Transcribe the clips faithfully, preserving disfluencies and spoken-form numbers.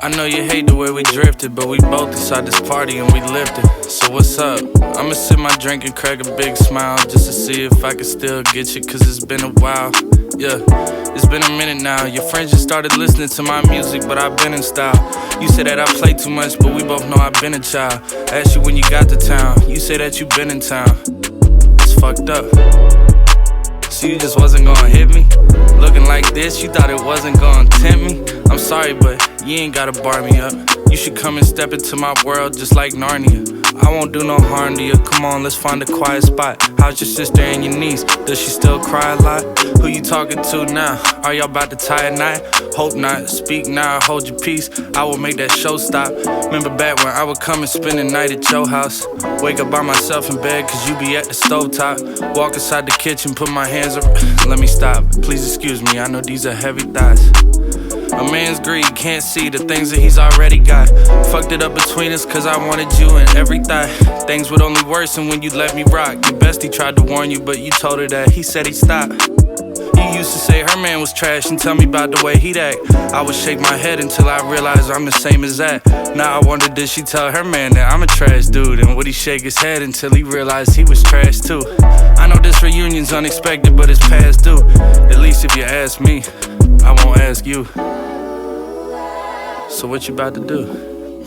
I know you hate the way we drifted, but we both inside this party and we lived it. So what's up? I'ma sip my drink and crack a big smile just to see if I can still get you, cause it's been a while. Yeah, it's been a minute now. Your friends just started listening to my music, but I've been in style. You say that I play too much, but we both know I've been a child. Asked you when you got to town, you say that you been in town. It's fucked up. So you just wasn't gonna hit me? Looking like this, you thought it wasn't gonna tempt me? I'm sorry, but you ain't gotta bar me up. You should come and step into my world just like Narnia. I won't do no harm to you, come on, let's find a quiet spot. How's your sister and your niece? Does she still cry a lot? Who you talking to now? Are y'all about to tie a knot? Hope not, speak now, hold your peace. I will make that show stop. Remember back when I would come and spend the night at your house. Wake up by myself in bed cause you be at the stovetop. Walk inside the kitchen, put my hands up. Let me stop, please excuse me, I know these are heavy thoughts. A man's greed can't see the things that he's already got. Fucked it up between us cause I wanted you in every thought. Things would only worsen when you let me rock. Your bestie tried to warn you, but you told her that he said he'd stop. You used to say her man was trash and tell me about the way he'd act. I would shake my head until I realized I'm the same as that. Now I wonder, did she tell her man that I'm a trash dude? And would he shake his head until he realized he was trash too? I know this reunion's unexpected, but it's past due. At least if you ask me, I won't ask you. So what you about to do?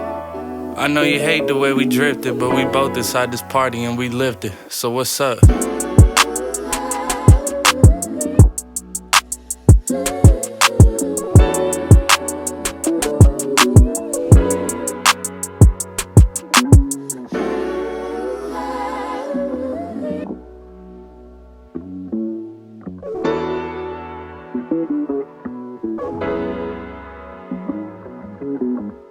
I know you hate the way we drifted, but we both inside this party and we lived it. So what's up?